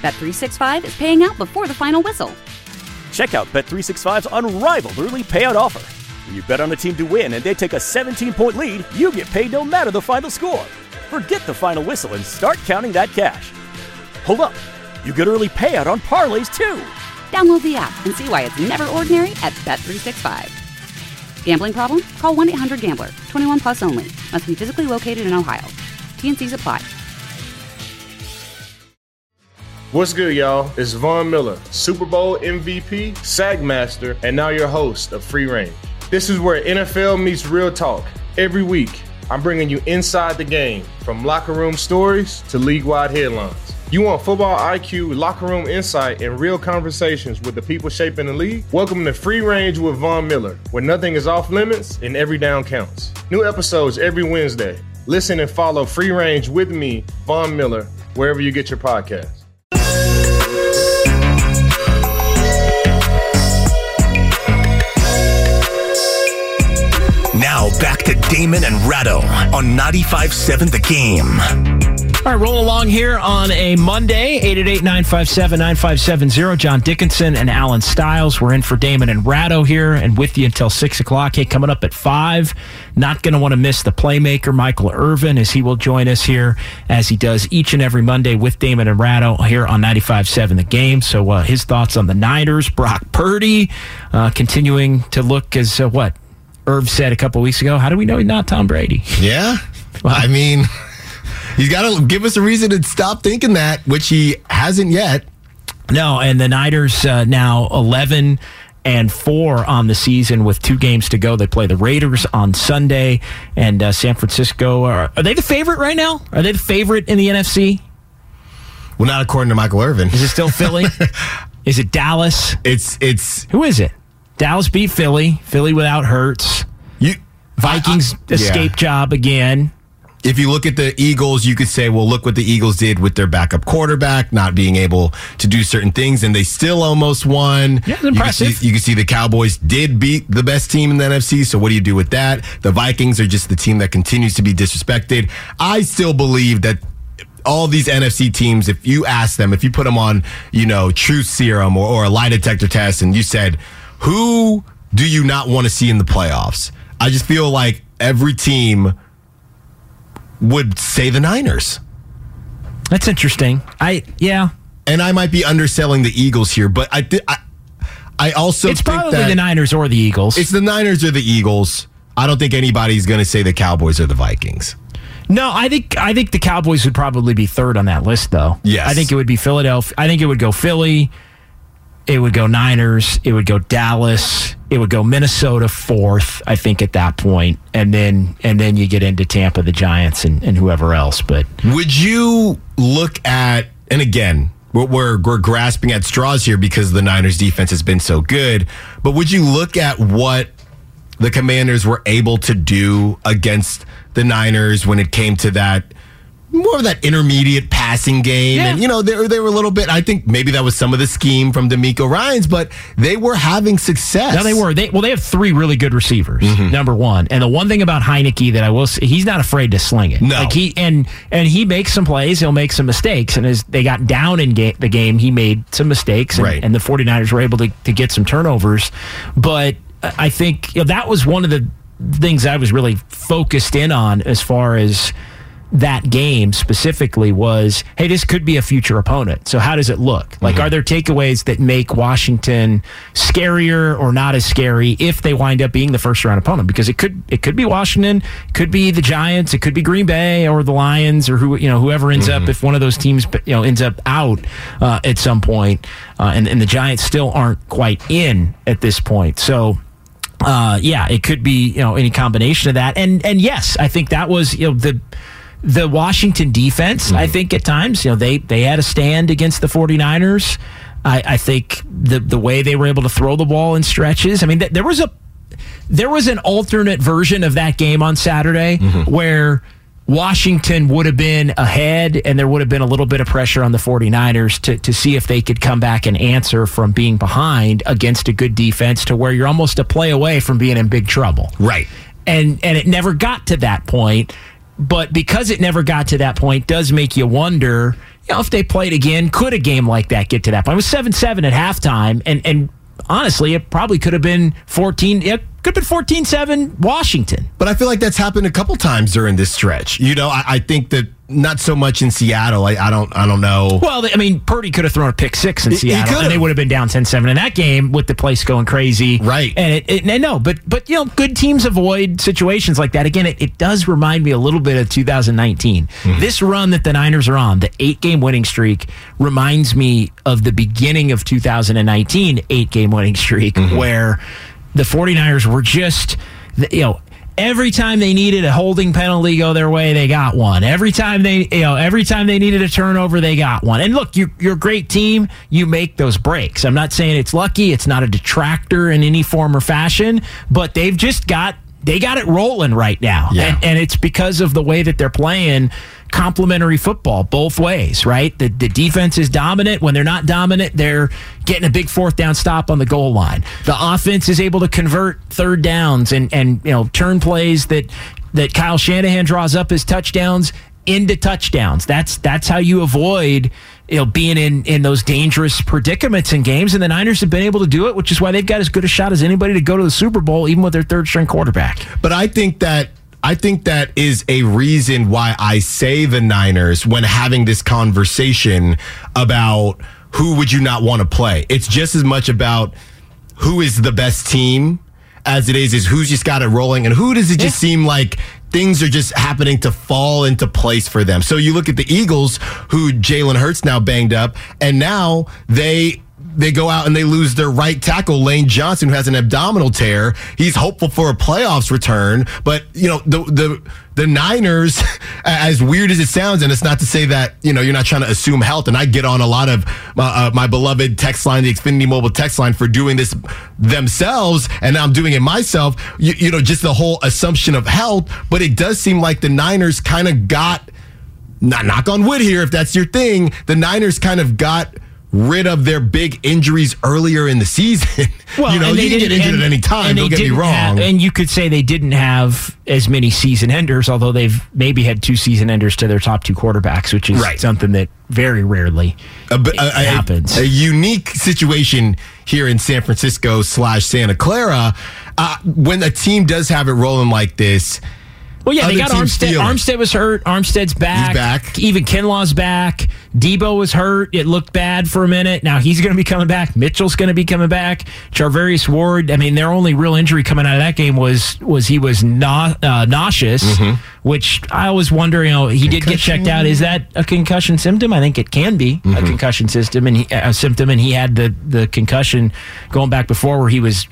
Bet365 is paying out before the final whistle. Check out Bet365's unrivaled early payout offer. When you bet on a team to win and they take a 17-point lead, you get paid no matter the final score. Forget the final whistle and start counting that cash. Hold up. You get early payout on parlays, too. Download the app and see why it's never ordinary at Bet365. Gambling problem? Call 1-800-GAMBLER. 21 plus only. Must be physically located in Ohio. T&Cs apply. What's good, y'all? It's Von Miller, Super Bowl MVP, Sack Master, and now your host of Free Range. This is where NFL meets real talk. Every week, I'm bringing you inside the game, from locker room stories to league-wide headlines. You want football IQ, locker room insight, and real conversations with the people shaping the league? Welcome to Free Range with Von Miller, where nothing is off limits and every down counts. New episodes every Wednesday. Listen and follow Free Range with me, Von Miller, wherever you get your podcasts. Now back to Damon and Ratto on 95.7 The Game. All right, roll along here on a Monday, 888-957-9570. John Dickinson and Alan Stiles. We're in for Damon and Ratto here and with you until 6 o'clock. Hey, coming up at 5, not going to want to miss the playmaker, Michael Irvin, as he will join us here as he does each and every Monday with Damon and Ratto here on 95.7 The Game. So his thoughts on the Niners, Brock Purdy, continuing to look as what Irv said a couple weeks ago. How do we know he's not Tom Brady? Yeah. Well, I mean, he's got to give us a reason to stop thinking that, which he hasn't yet. No, and the Niners now 11-4 on the season with 2 games to go. They play the Raiders on Sunday, and San Francisco. Are they the favorite right now? Are they the favorite in the NFC? Well, not according to Michael Irvin. Is it still Philly? Is it Dallas? It's who is it? Dallas beat Philly. Philly without Hurts. Vikings escape job again. If you look at the Eagles, you could say, well, look what the Eagles did with their backup quarterback, not being able to do certain things, and they still almost won. Yeah, it's impressive. You can see the Cowboys did beat the best team in the NFC, so what do you do with that? The Vikings are just the team that continues to be disrespected. I still believe that all these NFC teams, if you ask them, if you put them on, truth serum or a lie detector test, and you said, who do you not want to see in the playoffs? I just feel like every team would say the Niners. That's interesting. And I might be underselling the Eagles here, but I also it's think probably that the Niners or the Eagles. It's the Niners or the Eagles. I don't think anybody's going to say the Cowboys or the Vikings. No, I think the Cowboys would probably be third on that list, though. Yes. I think it would be Philadelphia. I think it would go Philly. It would go Niners. It would go Dallas. It would go Minnesota fourth, I think, at that point. And then you get into Tampa, the Giants, and whoever else. But would you look at, and again, we're grasping at straws here because the Niners defense has been so good, but would you look at what the Commanders were able to do against the Niners when it came to that, more of that intermediate passing game? Yeah. And, they were a little bit, I think maybe that was some of the scheme from DeMeco Ryans, but they were having success. No, they were. They have 3 really good receivers, number one. And the one thing about Heineke that I will say, he's not afraid to sling it. No. Like and he makes some plays, he'll make some mistakes. And as they got down in the game, he made some mistakes. And, right. And the 49ers were able to get some turnovers. But I think that was one of the things I was really focused in on as far as that game specifically was, hey, this could be a future opponent. So how does it look? Like, are there takeaways that make Washington scarier or not as scary if they wind up being the first round opponent? Because it could be Washington, it could be the Giants, it could be Green Bay or the Lions or whoever ends up, if one of those teams ends up out at some point, and the Giants still aren't quite in at this point. So it could be any combination of that. And yes, I think that was the Washington defense, I think at times, they had a stand against the 49ers. I think the way they were able to throw the ball in stretches. I mean, there was an alternate version of that game on Saturday where Washington would have been ahead and there would have been a little bit of pressure on the 49ers to see if they could come back and answer from being behind against a good defense to where you're almost a play away from being in big trouble. Right. And it never got to that point. But because it never got to that point, does make you wonder, if they played again, could a game like that get to that point? It was 7-7 at halftime, and honestly, it probably could have been 14. It could have been 14-7 Washington. But I feel like that's happened a couple times during this stretch. I think that not so much in Seattle. I don't know. Well, Purdy could have thrown a pick six in Seattle, and they would have been down 10-7 in that game with the place going crazy. Right. And but good teams avoid situations like that. Again, it does remind me a little bit of 2019. Mm-hmm. This run that the Niners are on, the 8-game winning streak, reminds me of the beginning of 2019 8-game winning streak, where the 49ers were just, every time they needed a holding penalty go their way, they got one. Every time they needed a turnover, they got one. And look, you're a great team. You make those breaks. I'm not saying it's lucky. It's not a detractor in any form or fashion, but they got it rolling right now. Yeah. And it's because of the way that they're playing complementary football both ways, right? The defense is dominant. When they're not dominant, they're getting a big fourth down stop on the goal line. The offense is able to convert third downs and turn plays that Kyle Shanahan draws up as touchdowns into touchdowns. That's how you avoid being in those dangerous predicaments in games, and the Niners have been able to do it, which is why they've got as good a shot as anybody to go to the Super Bowl, even with their third-string quarterback. But I think that is a reason why I say the Niners when having this conversation about who would you not want to play. It's just as much about who is the best team as it is who's just got it rolling and who does it just seem like things are just happening to fall into place for them. So you look at the Eagles, who Jalen Hurts now banged up, and now they go out and they lose their right tackle, Lane Johnson, who has an abdominal tear. He's hopeful for a playoffs return. But, the Niners, as weird as it sounds, and it's not to say that, you're not trying to assume health, and I get on a lot of my beloved text line, the Xfinity Mobile text line, for doing this themselves, and now I'm doing it myself, just the whole assumption of health. But it does seem like the Niners kind of got, not knock on wood here if that's your thing, the Niners kind of got rid of their big injuries earlier in the season. Well, you can get injured at any time, don't get me wrong. And you could say they didn't have as many season enders, although they've maybe had 2 season enders to their top 2 quarterbacks, which is something that very rarely happens. A unique situation here in San Francisco / Santa Clara. When a team does have it rolling like this, well, yeah, they got Armstead. Armstead was hurt. Armstead's back. He's back. Even Kinlaw's back. Debo was hurt. It looked bad for a minute. Now he's going to be coming back. Mitchell's going to be coming back. Charvarius Ward, their only real injury coming out of that game was he was nauseous, which I was wondering, he did get checked out. Is that a concussion symptom? I think it can be a concussion symptom, and he had the concussion going back before where he was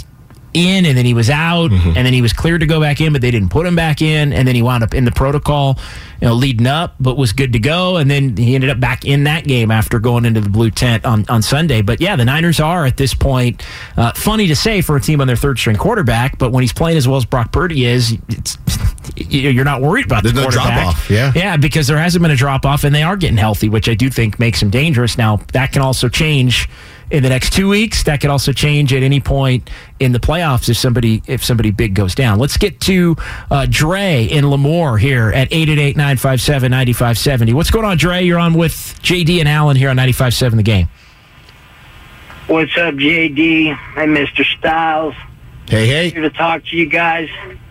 in, and then he was out, and then he was cleared to go back in, but they didn't put him back in, and then he wound up in the protocol, leading up, but was good to go, and then he ended up back in that game after going into the blue tent on Sunday. But yeah, the Niners are at this point, funny to say for a team on their third-string quarterback, but when he's playing as well as Brock Purdy is, you're not worried about the quarterback. There's no drop-off, Yeah, because there hasn't been a drop-off, and they are getting healthy, which I do think makes them dangerous. Now, that can also change in the next 2 weeks. That could also change at any point in the playoffs if somebody big goes down. Let's get to Dre in Lemoore here at 888-957-9570. What's going on, Dre? You're on with JD and Alan here on 95.7 The Game. What's up, JD? Hey, Mr. Styles. Hey. Here to talk to you guys.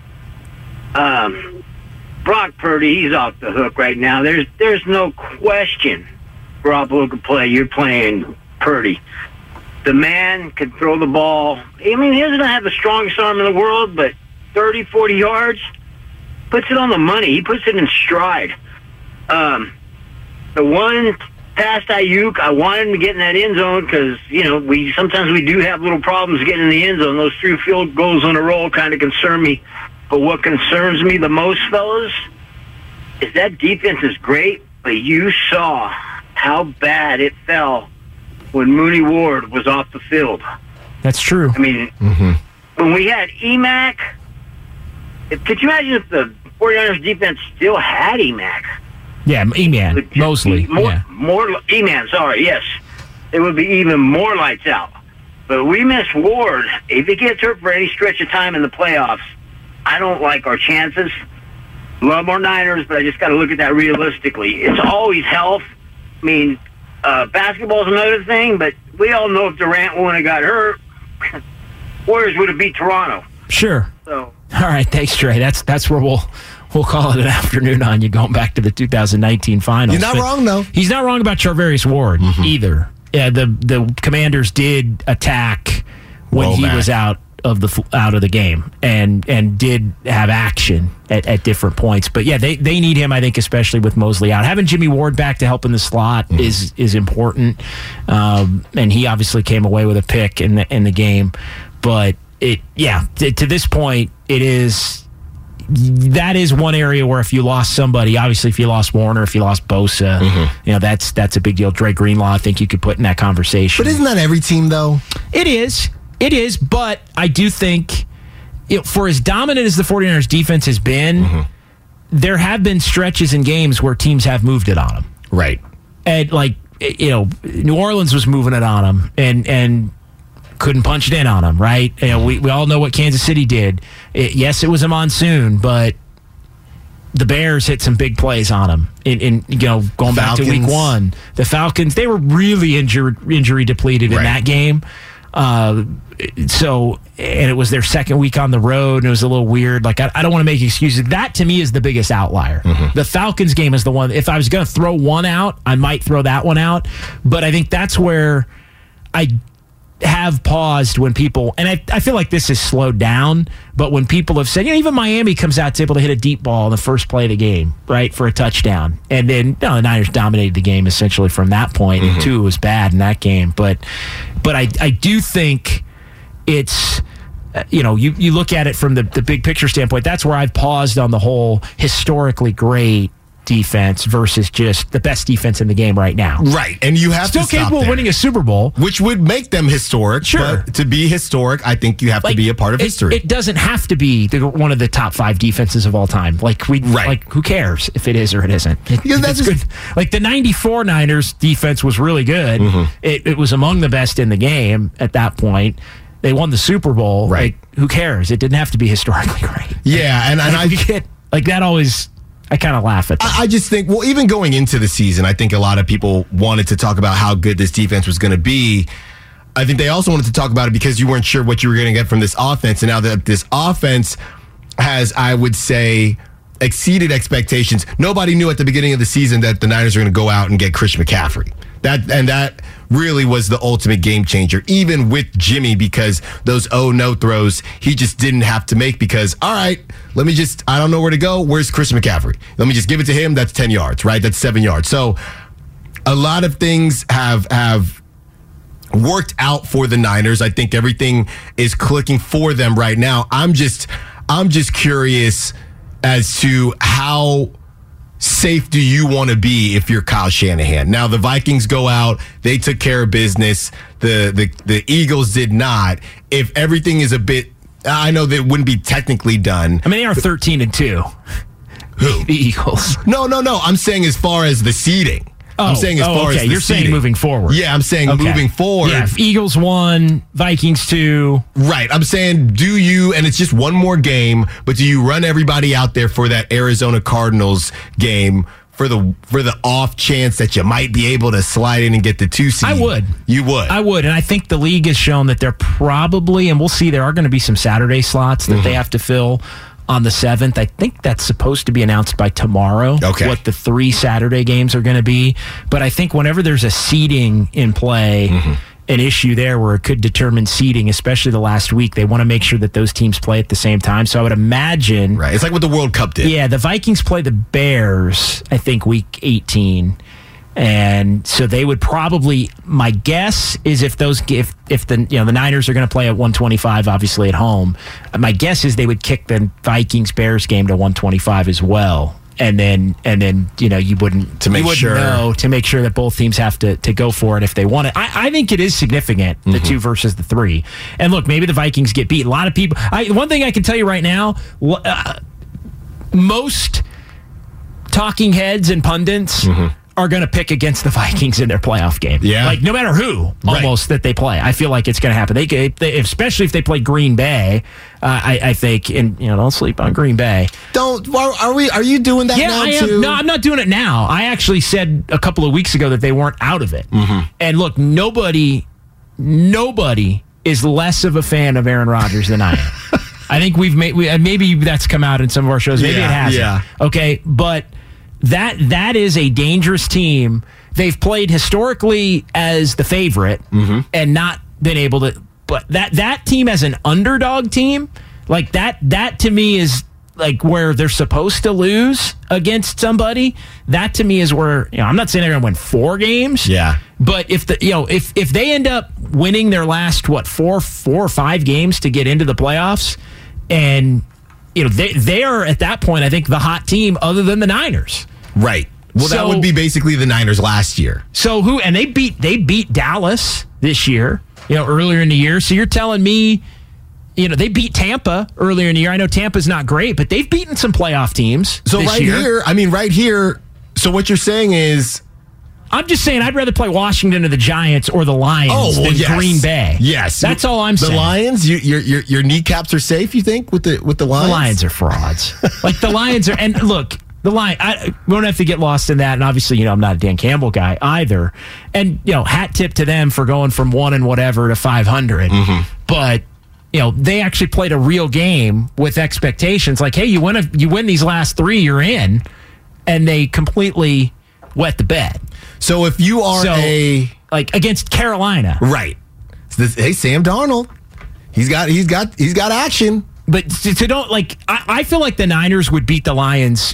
Brock Purdy, he's off the hook right now. There's no question Garoppolo can play. You're playing Purdy. The man can throw the ball. He doesn't have the strongest arm in the world, but 30, 40 yards, puts it on the money. He puts it in stride. The one past Ayuk, I want him to get in that end zone because, sometimes we do have little problems getting in the end zone. Those 3 field goals on a roll kind of concern me. But what concerns me the most, fellas, is that defense is great, but you saw how bad it fell when Mooney Ward was off the field. That's true. When we had Emac, could you imagine if the 49ers defense still had Emac? Yeah, E-Man, mostly. More E-Man, sorry, yes. It would be even more lights out. But we miss Ward. If he gets hurt for any stretch of time in the playoffs, I don't like our chances. Love our Niners, but I just got to look at that realistically. It's always health. I mean, basketball's another thing, but we all know if Durant wouldn't have got hurt, Warriors would have beat Toronto. Sure. So, all right, thanks, Trey. That's where we'll call it an afternoon on you going back to the 2019 finals. You're not wrong, though. He's not wrong about Charvarius Ward either. Yeah, the Commanders did attack when he was out of the game and did have action at different points. But yeah, they need him, I think, especially with Mosley out. Having Jimmy Ward back to help in the slot is important. And he obviously came away with a pick in the game. But to this point, that is one area where if you lost somebody, obviously if you lost Warner, if you lost Bosa, that's a big deal. Dre Greenlaw, I think you could put in that conversation. But isn't that every team, though? It is, but I do think for as dominant as the 49ers defense has been, there have been stretches in games where teams have moved it on them. Right. And New Orleans was moving it on them and couldn't punch it in on them, right? We all know what Kansas City did. Yes, it was a monsoon, but the Bears hit some big plays on them. Going back to week one, the Falcons, they were really injury depleted in that game. And it was their second week on the road, and it was a little weird. Like, I don't want to make excuses. That, to me, is the biggest outlier. The Falcons game is the one. If I was going to throw one out, I might throw that one out. But I think that's where I have paused when people, and I feel like this has slowed down, but when people have said, even Miami comes out, it's able to hit a deep ball in the first play of the game, right, for a touchdown. And then the Niners dominated the game essentially from that point, and two, it was bad in that game. But I do think it's, you look at it from the big picture standpoint, that's where I've paused on the whole historically great defense versus just the best defense in the game right now. Right, and you have still to stop capable of winning a Super Bowl, which would make them historic. Sure, but to be historic, I think you have to be a part of history. It doesn't have to be one of the top 5 defenses of all time. Like who cares if it is or it isn't? Because that's good. Like the '94 Niners defense was really good. It was among the best in the game at that point. They won the Super Bowl. Right? Who cares? It didn't have to be historically great. Yeah, and I get like that always. I kind of laugh at that. I just think, even going into the season, I think a lot of people wanted to talk about how good this defense was going to be. I think they also wanted to talk about it because you weren't sure what you were going to get from this offense. And now that this offense has, I would say, exceeded expectations, nobody knew at the beginning of the season that the Niners were going to go out and get Christian McCaffrey. That really was the ultimate game changer, even with Jimmy, because those no throws he just didn't have to make because, all right, I don't know where to go. Where's Christian McCaffrey? Let me just give it to him. That's 10 yards, right? That's 7 yards. So a lot of things have worked out for the Niners. I think everything is clicking for them right now. I'm just curious as to how safe do you want to be if you're Kyle Shanahan? Now, the Vikings go out. They took care of business. The Eagles did not. If everything is a bit, I know that it wouldn't be technically done. I mean, they are 13-2. Who? The Eagles. No. I'm saying as far as the seeding. I'm saying as far as the you're seeding. Saying moving forward. Yeah, I'm saying moving forward. Yeah, Eagles 1, Vikings 2. Right. I'm saying, do you, and it's just one more game, but do you run everybody out there for that Arizona Cardinals game for the off chance that you might be able to slide in and get the 2 seed? I would. You would? I would, and I think the league has shown that they're probably, and we'll see, there are going to be some Saturday slots that they have to fill on the 7th. I think that's supposed to be announced by tomorrow, what the 3 Saturday games are going to be. But I think whenever there's a seeding in play, an issue there where it could determine seeding, especially the last week, they want to make sure that those teams play at the same time. So I would imagine... Right, it's like what the World Cup did. Yeah, the Vikings play the Bears, I think, week 18. And so they would probably, my guess is if the Niners are going to play at 125, obviously at home, my guess is they would kick the Vikings Bears game to 125 as well. And then you wouldn't know to make sure that both teams have to go for it if they want it. I think it is significant, the 2 versus the 3. And look, maybe the Vikings get beat. A lot of people. One thing I can tell you right now, most talking heads and pundits are going to pick against the Vikings in their playoff game. Yeah. Like, no matter who, almost, that they play. I feel like it's going to happen. They especially if they play Green Bay, I think, and, don't sleep on Green Bay. Are you doing that now, too? No, I'm not doing it now. I actually said a couple of weeks ago that they weren't out of it. Mm-hmm. And look, nobody is less of a fan of Aaron Rodgers than I am. I think maybe that's come out in some of our shows. Maybe it hasn't. Yeah. Okay, but that is a dangerous team. They've played historically as the favorite and not been able to. But that team as an underdog team, like that to me is like where they're supposed to lose against somebody. That to me is where I'm not saying they're going to win 4 games. Yeah. But if they end up winning their last 4 or 5 games to get into the playoffs, and they are at that point, I think, the hot team other than the Niners. Right. Well, that would be basically the Niners last year. So and they beat Dallas this year, earlier in the year. So you're telling me, they beat Tampa earlier in the year. I know Tampa's not great, but they've beaten some playoff teams. So right here. So what you're saying is, I'm just saying I'd rather play Washington or the Giants or the Lions than Green Bay. Yes, that's all I'm saying. The Lions, your kneecaps are safe. You think with the Lions? The Lions are frauds. Like the Lions are, and look, the Lions. We don't have to get lost in that. And obviously, I'm not a Dan Campbell guy either. And hat tip to them for going from 1 and whatever to 500. Mm-hmm. But they actually played a real game with expectations. Like, hey, you win these last 3, you're in, and they completely wet the bed. So if you are against Carolina, right? Hey, Sam Darnold, he's got action. But to don't I feel like the Niners would beat the Lions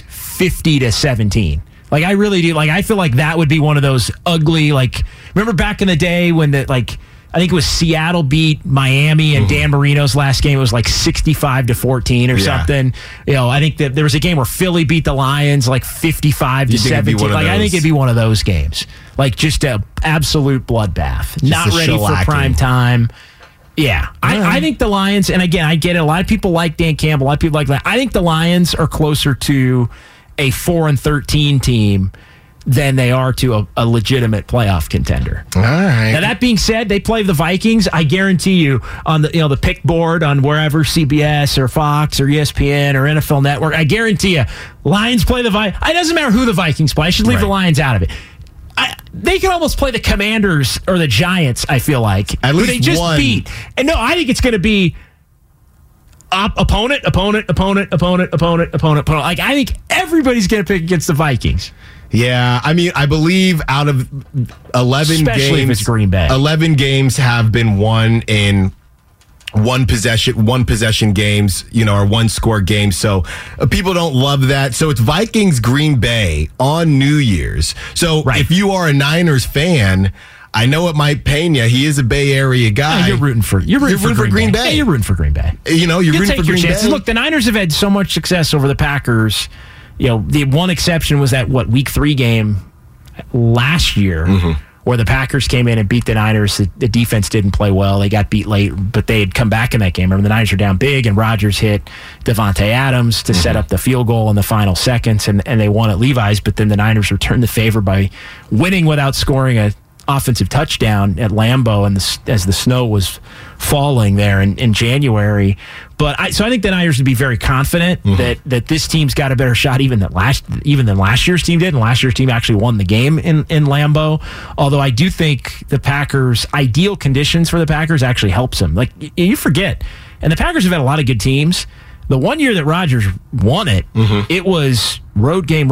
50-17. Like I really do. Like I feel like that would be one of those ugly. Like remember back in the day when I think it was Seattle beat Miami and Dan Marino's last game. It was like 65-14 or something. I think that there was a game where Philly beat the Lions like 55-17. I think it'd be one of those games. Like just a absolute bloodbath. Not ready for prime time. Yeah. I think the Lions, and again, I get it. A lot of people like Dan Campbell. A lot of people like that. I think the Lions are closer to a 4-13 team than they are to a legitimate playoff contender. All right. Now that being said, they play the Vikings. I guarantee you on the pick board on wherever CBS or Fox or ESPN or NFL Network, I guarantee you, Lions play the Vikings. It doesn't matter who the Vikings play. I should leave the Lions out of it. They can almost play the Commanders or the Giants, I feel like. At least they just one. beat. And no, I think it's going to be opponent. Like, I think everybody's going to pick against the Vikings. Yeah, I mean, I believe out of 11 Especially games, if it's Green Bay. 11 games have been won in one possession games, or one score games. So people don't love that. So it's Vikings Green Bay on New Year's. So if you are a Niners fan, I know it might pain you. He is a Bay Area guy. No, you're rooting for Green Bay. Yeah, you're rooting for Green Bay. You're rooting for Green Bay. Look, the Niners have had so much success over the Packers. The one exception was that week 3 game last year where the Packers came in and beat the Niners. The defense didn't play well. They got beat late, but they had come back in that game. Remember, the Niners were down big, and Rodgers hit Devontae Adams to set up the field goal in the final seconds, and they won at Levi's, but then the Niners returned the favor by winning without scoring a offensive touchdown at Lambeau, and as the snow was falling there in January. But I think the Niners would be very confident that this team's got a better shot even than last year's team did, and last year's team actually won the game in Lambeau. Although I do think the Packers' ideal conditions for the Packers actually helps them. Like you forget, and the Packers have had a lot of good teams. The one year that Rodgers won it, it was road game.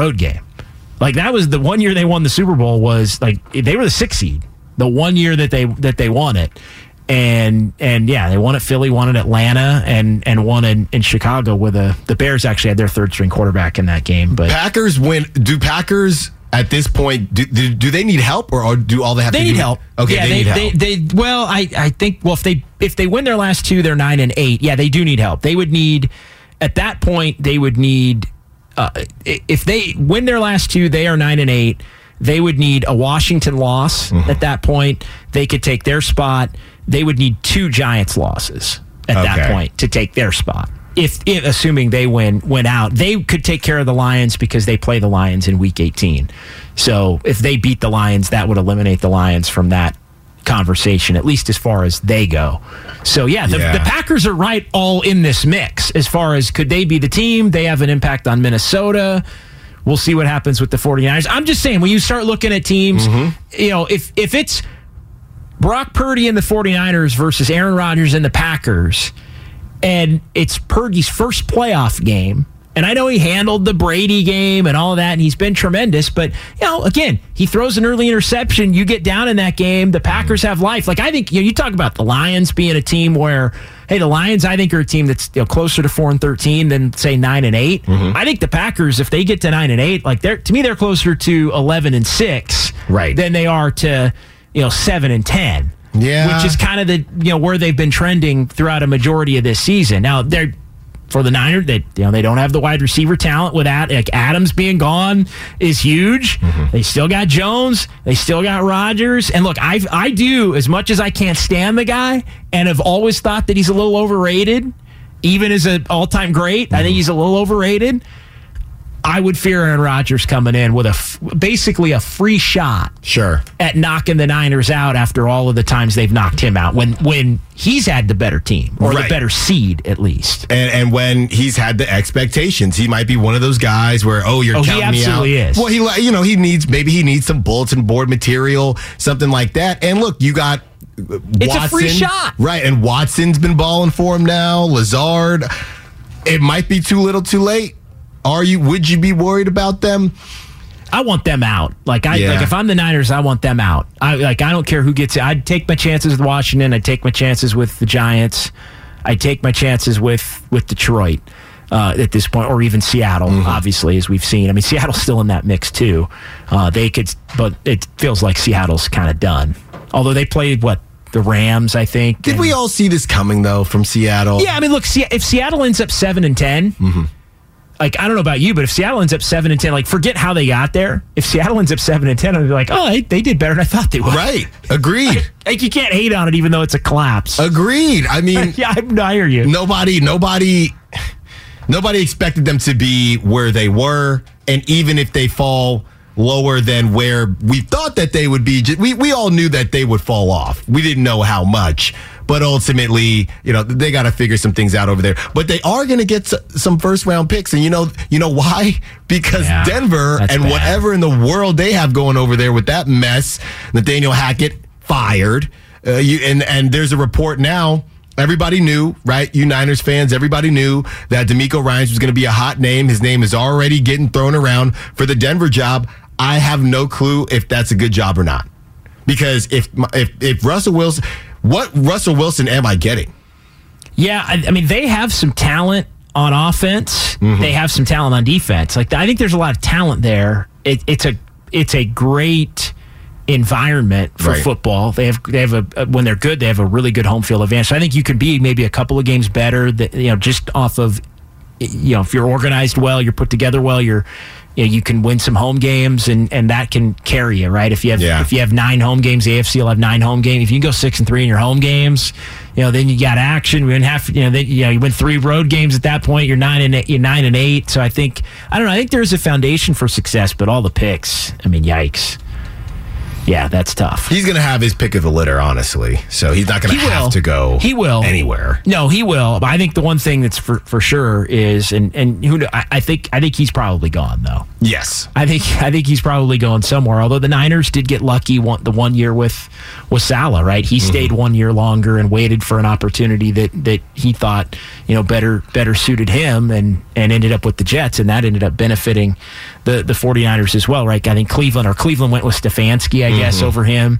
Like that was the one year they won the Super Bowl. Was like they were the 6th seed. The one year that they won it, and yeah, they won at Philly, won at Atlanta, and won in Chicago. Where the Bears actually had their 3rd string quarterback in that game. But Packers win. Do Packers at this point do they need help, or do all they have to do? They need help. Okay, yeah, they need help. I think if they win their last 2, they're 9-8. Yeah, they do need help. They would need at that point. They would need. If they win their last 2, they are 9-8. They would need a Washington loss at that point. They could take their spot. They would need 2 Giants losses at that point to take their spot. if assuming they win out, they could take care of the Lions because they play the Lions in Week 18. So if they beat the Lions, that would eliminate the Lions from that conversation, at least as far as they go. So the Packers are right all in this mix as far as could they be the team? They have an impact on Minnesota. We'll see what happens with the 49ers. I'm just saying, when you start looking at teams, if it's Brock Purdy and the 49ers versus Aaron Rodgers and the Packers, and it's Purdy's first playoff game, and I know he handled the Brady game and all of that, and he's been tremendous, but, again, he throws an early interception, you get down in that game, the Packers have life. Like, I think, you talk about the Lions being a team where, hey, the Lions, I think, are a team that's closer to 4-13 than, say, 9-8. I think the Packers, if they get to 9-8, like, to me, they're closer to 11-6 than they are to, 7-10. Yeah, which is kind of the where they've been trending throughout a majority of this season. Now they're for the Niners, they don't have the wide receiver talent with that. Like Adams being gone is huge. They still got Jones, they still got Rodgers, and look, I do as much as I can't stand the guy, and have always thought that he's a little overrated, even as an all-time great. I think he's a little overrated. I would fear Aaron Rodgers coming in with basically a free shot at knocking the Niners out after all of the times they've knocked him out when he's had the better team or the better seed at least. And when he's had the expectations, he might be one of those guys where, you're counting me out. He absolutely is. Well, he needs some bulletin board material, something like that. And look, you got Watson. It's a free shot. Right, and Watson's been balling for him now, Lazard. It might be too little too late. Would you be worried about them? I want them out. Like if I'm the Niners, I want them out. I don't care who gets it. I'd take my chances with Washington. I'd take my chances with the Giants. I'd take my chances with Detroit at this point, or even Seattle, obviously, as we've seen. I mean, Seattle's still in that mix too. They could, but it feels like Seattle's kind of done. Although they played the Rams, I think. Did we all see this coming though from Seattle? Yeah, I mean, look, if Seattle ends up 7-10. Like, I don't know about you, but if Seattle ends up 7-10, like, forget how they got there. If Seattle ends up 7-10, I'd be like, they did better than I thought they would. Right. Agreed. Like, you can't hate on it, even though it's a collapse. Agreed. I mean, yeah, I hear you. Nobody expected them to be where they were, and even if they fall lower than where we thought that they would be, we all knew that they would fall off. We didn't know how much. But ultimately, they got to figure some things out over there. But they are going to get some first-round picks. And you know why? Because Denver and bad. Whatever in the world they have going over there with that mess, Nathaniel Hackett fired. And there's a report now. Everybody knew, right? You Niners fans, everybody knew that DeMeco Ryans was going to be a hot name. His name is already getting thrown around for the Denver job. I have no clue if that's a good job or not. Because if Russell Wilson... What Russell Wilson am I getting? Yeah, I mean, they have some talent on offense. They have some talent on defense. Like, I think there's a lot of talent there. It's a great environment for football. They have when they're good, they have a really good home field advantage. So I think you could be maybe a couple of games better. Just off of if you're organized well, you're put together well, you can win some home games, and that can carry you, right? If you have 9 home games, the AFC will have 9 home games. If you can go 6-3 in your home games, then you got action. You win 3 road games at that point. You're 9-8. So I don't know. I think there's a foundation for success, but all the picks, I mean, yikes. Yeah, that's tough. He's going to have his pick of the litter, honestly. So he's not going to have to go anywhere. No, he will. But I think the one thing that's for sure is, and I think he's probably gone, though. Yes. I think he's probably going somewhere. Although the Niners did get lucky the 1 year with Saleh, right? He stayed 1 year longer and waited for an opportunity that he thought better suited him, and ended up with the Jets, and that ended up benefiting the 49ers as well, right? I think Cleveland went with Stefanski, I guess, over him.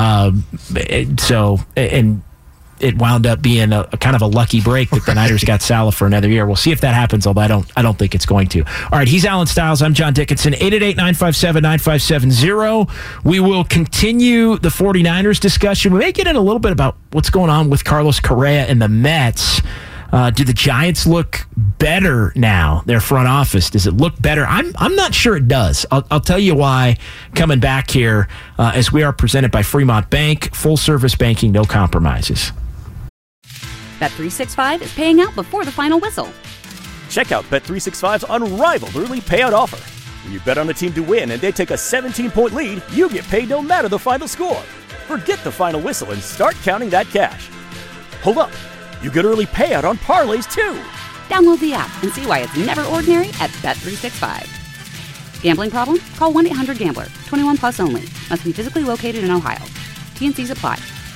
And it wound up being a kind of a lucky break that the Niners got Saleh for another year. We'll see if that happens, although I don't think it's going to. All right, he's Alan Stiles. I'm John Dickinson. 888-957-9570. We will continue the 49ers discussion. We may get in a little bit about what's going on with Carlos Correa and the Mets. Do the Giants look better now? Their front office, does it look better? I'm not sure it does. I'll tell you why coming back here as we are presented by Fremont Bank. Full service banking, no compromises. Bet365 is paying out before the final whistle. Check out Bet365's unrivaled early payout offer. When you bet on a team to win and they take a 17-point lead, you get paid no matter the final score. Forget the final whistle and start counting that cash. Hold up. You get early payout on parlays, too. Download the app and see why it's never ordinary at Bet365. Gambling problem? Call 1-800-GAMBLER. 21 plus only. Must be physically located in Ohio. T&Cs apply.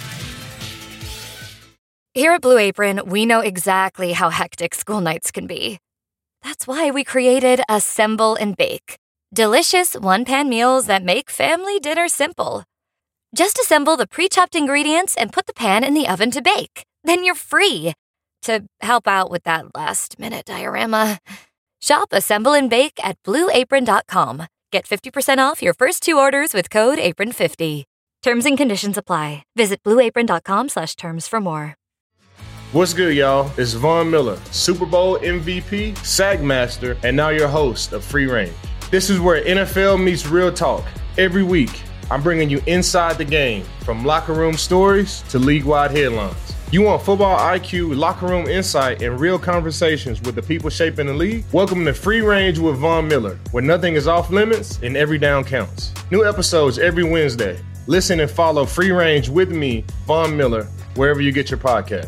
Here at Blue Apron, we know exactly how hectic school nights can be. That's why we created Assemble and Bake. Delicious one-pan meals that make family dinner simple. Just assemble the pre-chopped ingredients and put the pan in the oven to bake. Then you're free to help out with that last-minute diorama. Shop Assemble and Bake at BlueApron.com. Get 50% off your first 2 orders with code APRON50. Terms and conditions apply. Visit BlueApron.com/terms for more. What's good, y'all? It's Von Miller, Super Bowl MVP, SAG Master, and now your host of Free Range. This is where NFL meets real talk. Every week, I'm bringing you inside the game, from locker room stories to league-wide headlines. You want football IQ, locker room insight, and real conversations with the people shaping the league? Welcome to Free Range with Von Miller, where nothing is off limits and every down counts. New episodes every Wednesday. Listen and follow Free Range with me, Von Miller, wherever you get your podcasts.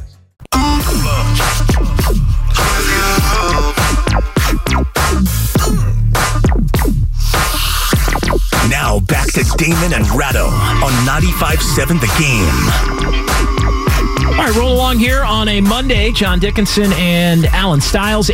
Now back to Damon and Ratto on 95.7 The Game. All right, roll along here on a Monday. John Dickinson and Alan Stiles,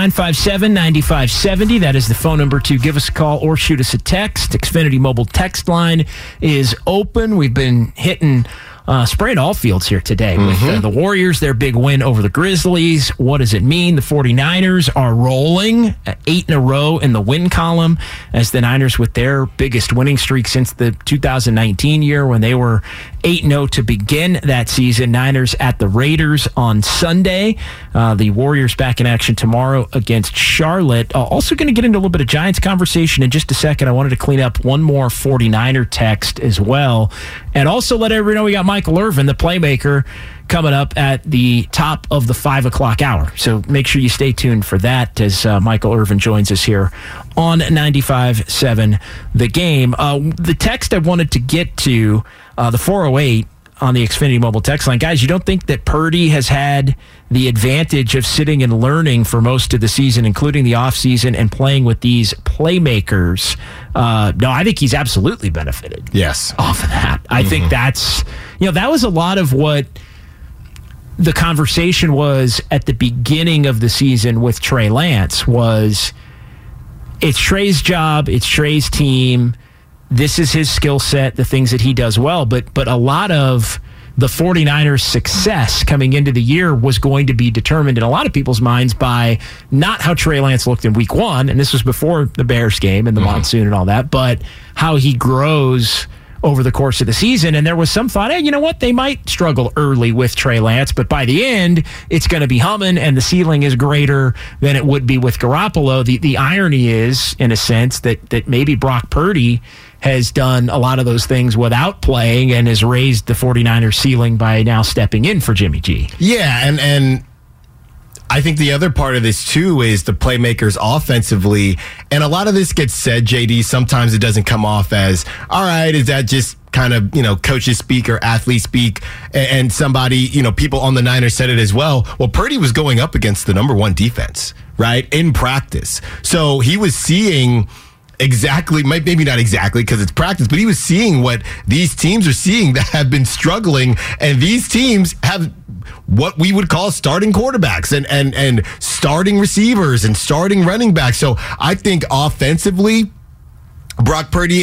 888-957-9570. That is the phone number to give us a call or shoot us a text. Xfinity mobile text line is open. We've been hitting spraying all fields here today with the Warriors, their big win over the Grizzlies. What does it mean? The 49ers are rolling 8 in a row in the win column as the Niners with their biggest winning streak since the 2019 year when they were 8-0 to begin that season. Niners at the Raiders on Sunday. The Warriors back in action tomorrow against Charlotte. Also going to get into a little bit of Giants conversation in just a second. I wanted to clean up one more 49er text as well. And also let everyone know we got Michael Irvin, the playmaker, coming up at the top of the 5 o'clock hour. So make sure you stay tuned for that as Michael Irvin joins us here on 95.7 The Game. The text I wanted to get to, the 408 on the Xfinity mobile text line. Guys, you don't think that Purdy has had the advantage of sitting and learning for most of the season, including the offseason, and playing with these playmakers? No, I think he's absolutely benefited. Yes. Off of that. I think that's, that was a lot of what the conversation was at the beginning of the season with Trey Lance was, it's Trey's job, it's Trey's team, this is his skill set, the things that he does well, but a lot of the 49ers' success coming into the year was going to be determined in a lot of people's minds by not how Trey Lance looked in week 1, and this was before the Bears game and the monsoon and all that, but how he grows over the course of the season. And there was some thought, hey, you know what? They might struggle early with Trey Lance, but by the end, it's going to be humming and the ceiling is greater than it would be with Garoppolo. The irony is, in a sense, that maybe Brock Purdy has done a lot of those things without playing and has raised the 49ers ceiling by now stepping in for Jimmy G. Yeah, and I think the other part of this, too, is the playmakers offensively. And a lot of this gets said, JD, sometimes it doesn't come off as, all right, is that just kind of, coaches speak or athletes speak? And somebody, people on the Niners said it as well. Well, Purdy was going up against the number 1 defense, right, in practice. So he was seeing exactly, maybe not exactly because it's practice, but he was seeing what these teams are seeing that have been struggling. And these teams have what we would call starting quarterbacks and starting receivers and starting running backs. So I think offensively, Brock Purdy,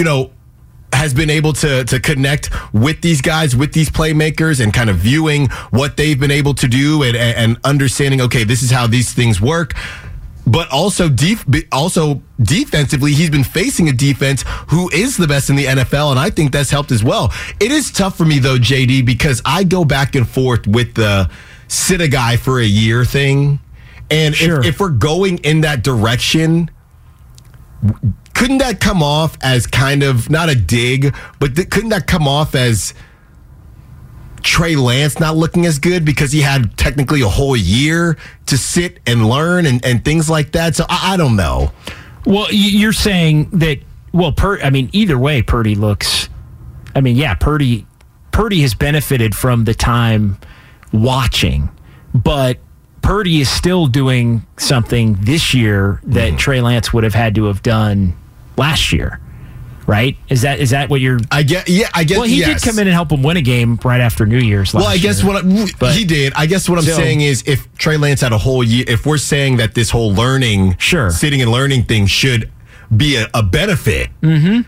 has been able to connect with these guys, with these playmakers, and kind of viewing what they've been able to do and understanding, okay, this is how these things work. But also defensively, he's been facing a defense who is the best in the NFL, and I think that's helped as well. It is tough for me, though, JD, because I go back and forth with the sit a guy for a year thing. And sure, if we're going in that direction, couldn't that come off as kind of, not a dig, but couldn't that come off as Trey Lance not looking as good because he had technically a whole year to sit and learn and things like that. So I don't know. Well, you're saying that, either way, Purdy looks, Purdy has benefited from the time watching, but Purdy is still doing something this year that Trey Lance would have had to have done last year. Right? Is that what you're? I guess. Well, he did come in and help him win a game right after New Year's. Well, I guess he did. I guess what I'm saying is, if Trey Lance had a whole year, if we're saying that this whole sitting and learning thing should be a benefit, then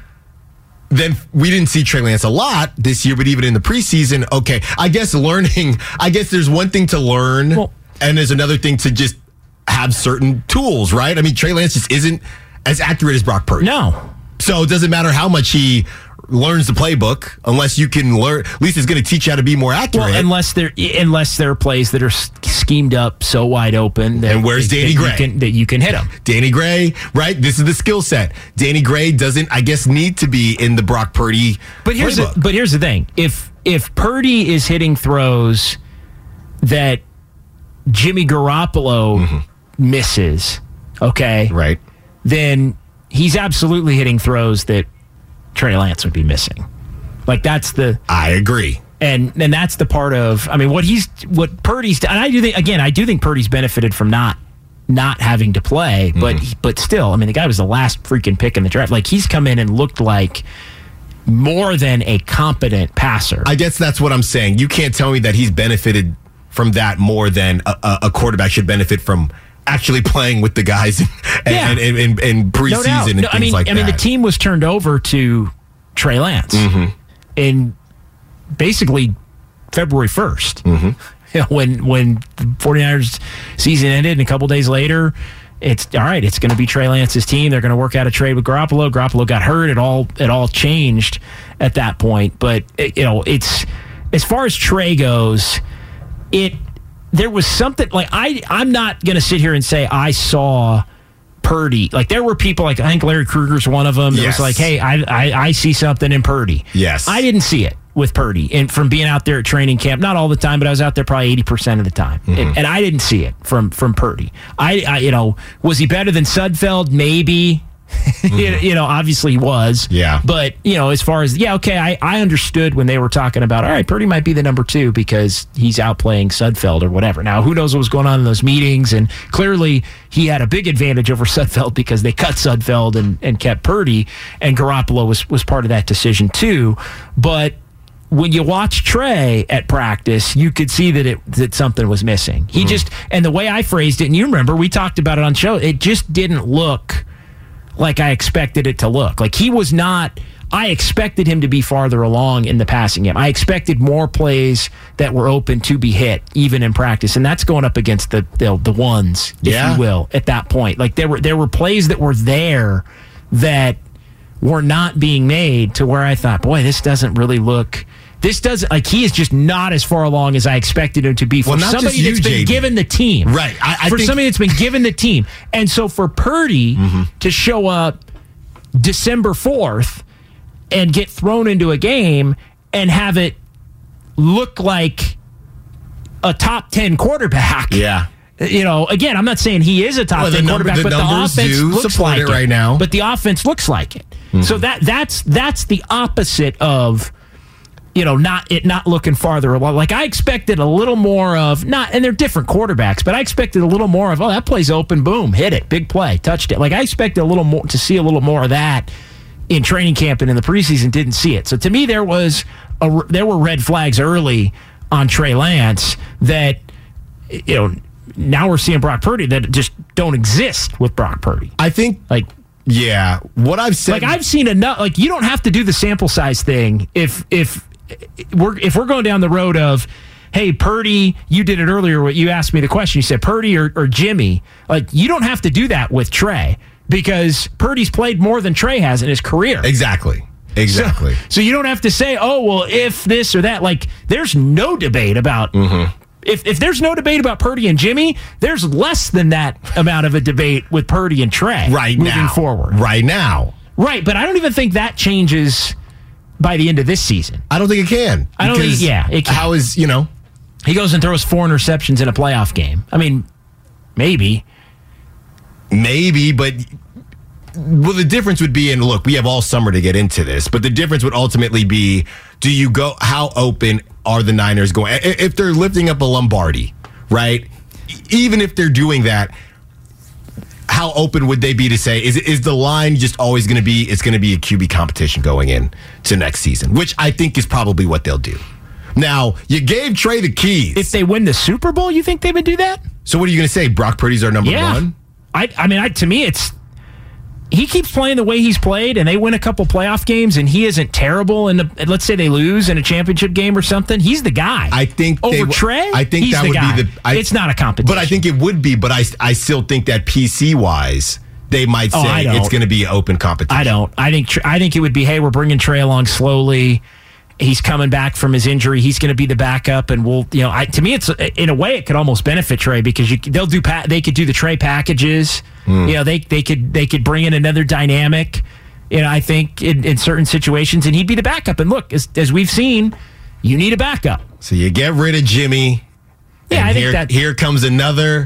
we didn't see Trey Lance a lot this year. But even in the preseason, okay, I guess learning. I guess there's one thing to learn, and there's another thing to just have certain tools. Right? I mean, Trey Lance just isn't as accurate as Brock Purdy. No. So it doesn't matter how much he learns the playbook, unless you can learn. At least it's going to teach you how to be more accurate. Well, unless there are plays that are schemed up so wide open. And where's Danny Gray? That you can hit him. Danny Gray, right? This is the skill set. Danny Gray doesn't, I guess, need to be in the Brock Purdy playbook. But here's the thing: if Purdy is hitting throws that Jimmy Garoppolo misses, okay, right, then he's absolutely hitting throws that Trey Lance would be missing. Like I agree. And that's the part of, what Purdy's done. And I do think Purdy's benefited from not having to play, but still, the guy was the last freaking pick in the draft. Like, he's come in and looked like more than a competent passer. I guess that's what I'm saying. You can't tell me that he's benefited from that more than a quarterback should benefit from actually playing with the guys in preseason and things like that. The team was turned over to Trey Lance in basically February 1st. When the 49ers season ended, and a couple days later, it's all right. It's going to be Trey Lance's team. They're going to work out a trade with Garoppolo. Garoppolo got hurt. It all changed at that point. But it's as far as Trey goes, there was something like I'm not going to sit here and say I saw Purdy. Like, there were people, like I think Larry Krueger's one of them. That was like, hey, I see something in Purdy. Yes, I didn't see it with Purdy, and from being out there at training camp, not all the time, but I was out there probably 80% of the time, and I didn't see it from Purdy. I was he better than Sudfeld? Maybe. Obviously he was. Yeah. But, as far as, I understood when they were talking about, all right, Purdy might be the number 2 because he's outplaying Sudfeld or whatever. Now, who knows what was going on in those meetings? And clearly he had a big advantage over Sudfeld because they cut Sudfeld and kept Purdy, and Garoppolo was part of that decision too. But when you watch Trey at practice, you could see that something was missing. He just, and the way I phrased it, and you remember, we talked about it on show, it just didn't look like I expected it to look. Like, he was not, I expected him to be farther along in the passing game. I expected more plays that were open to be hit, even in practice. And that's going up against the ones, if you will, at that point. Like, there were plays that were there that were not being made, to where I thought, boy, this doesn't really look... This doesn't, like, he is just not as far along as I expected him to be for somebody that's been given the team. Right. For somebody that's been given the team. And so for Purdy to show up December 4th and get thrown into a game and have it look like a top 10 quarterback. Yeah. Again, I'm not saying he is a top 10 quarterback, but the offense looks like it right now. But the offense looks like it. So that's the opposite of... not looking farther along. Like, I expected a little more of, and they're different quarterbacks, but I expected a little more of, that play's open, boom, hit it, big play, touched it. Like, I expected a little more, to see a little more of that in training camp and in the preseason, didn't see it. So to me, there were red flags early on Trey Lance that, now we're seeing Brock Purdy that just don't exist with Brock Purdy. I think, yeah, what I've said, like, I've seen enough. Like, you don't have to do the sample size thing if we're going down the road of, hey, Purdy, you did it earlier. You asked me the question. You said Purdy or Jimmy. Like, you don't have to do that with Trey, because Purdy's played more than Trey has in his career. Exactly. So you don't have to say, oh, well, if this or that. Like, there's no debate about... If there's no debate about Purdy and Jimmy, there's less than that amount of a debate with Purdy and Trey moving forward. Right now. Right, but I don't even think that changes by the end of this season. I don't think it can. I don't think, it can. How is, He goes and throws 4 interceptions in a playoff game. I mean, maybe. Maybe, but the difference would be, and look, we have all summer to get into this, but the difference would ultimately be, how open are the Niners going? If they're lifting up a Lombardi, right? Even if they're doing that, how open would they be to say, is the line just always going to be, it's going to be a QB competition going in to next season, which I think is probably what they'll do. Now, you gave Trey the keys. If they win the Super Bowl, you think they would do that? So what are you going to say? Brock Purdy's our number one? To me, he keeps playing the way he's played, and they win a couple playoff games, and he isn't terrible. And let's say they lose in a championship game or something, he's the guy. I think over Trey. I think he's that would guy. be it's not a competition, but I think it would be. But I still think that PC wise, they might say it's going to be an open competition. I don't. I think it would be, hey, we're bringing Trey along slowly. He's coming back from his injury. He's going to be the backup, and we'll, to me, it's in a way it could almost benefit Trey because they could do the Trey packages. They could bring in another dynamic. I think in certain situations, and he'd be the backup. And look, as we've seen, you need a backup. So you get rid of Jimmy. Yeah, I think here comes another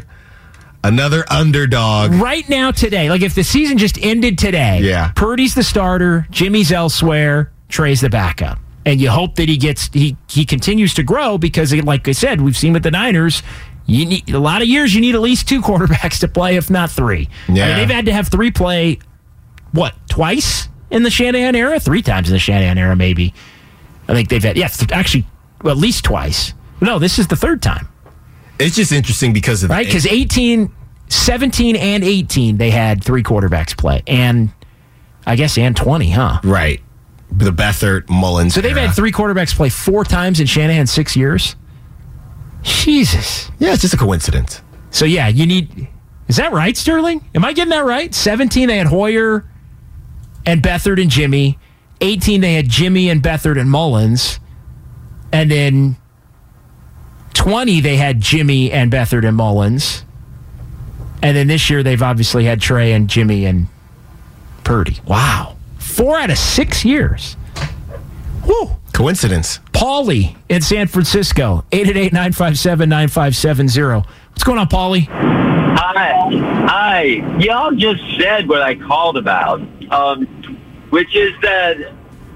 underdog. Right now, today, like if the season just ended today, Purdy's the starter, Jimmy's elsewhere, Trey's the backup. And you hope that he continues to grow because, like I said, we've seen with the Niners, you need a lot of years. You need at least 2 quarterbacks to play, if not 3. Yeah. I mean, they've had to have 3 play, twice in the Shanahan era? 3 times in the Shanahan era, maybe. I think they've had, at least twice. No, this is the 3rd time. It's just interesting because of because 17 and 18 they had 3 quarterbacks play, and I guess 20, huh? Right. The Beathard, Mullins. So they've had 3 quarterbacks play 4 times in Shanahan's 6 years? Jesus. Yeah, it's just a coincidence. So, you need... Is that right, Sterling? Am I getting that right? 17, they had Hoyer and Beathard and Jimmy. 18, they had Jimmy and Beathard and Mullins. And then 20, they had Jimmy and Beathard and Mullins. And then this year, they've obviously had Trey and Jimmy and Purdy. Wow. 4 out of 6 years. Woo. Coincidence. Paulie in San Francisco. 888-957-9570. What's going on, Paulie? Hi. Y'all just said what I called about, which is that,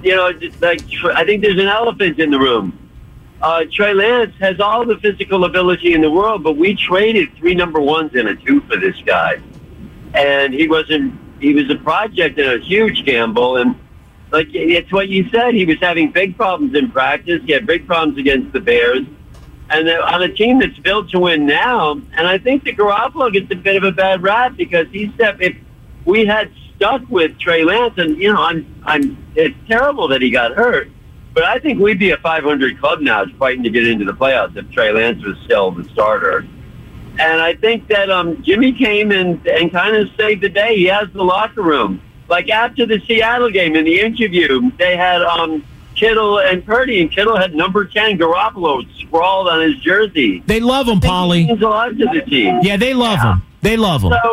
I think there's an elephant in the room. Trey Lance has all the physical ability in the world, but we traded 3 number 1s and a 2 for this guy. And he was a project and a huge gamble, and it's what you said. He was having big problems in practice. He had big problems against the Bears, and on a team that's built to win now. And I think that Garoppolo gets a bit of a bad rap because if we had stuck with Trey Lance, and it's terrible that he got hurt, but I think we'd be a 500 club now, fighting to get into the playoffs if Trey Lance was still the starter. And I think that Jimmy came and kind of saved the day. He has the locker room. Like after the Seattle game in the interview, they had Kittle and Purdy, and Kittle had number 10 Garoppolo scrawled on his jersey. They love him, Paulie. He means a lot to the team. Yeah, they love him. They love him.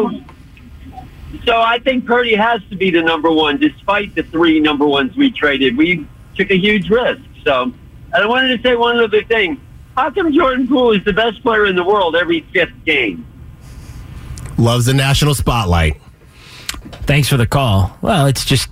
So I think Purdy has to be the number 1, despite the 3 number 1s we traded. We took a huge risk. So, and I wanted to say one other thing. How come Jordan Poole is the best player in the world every 5th game? Loves the national spotlight. Thanks for the call. Well, it's just,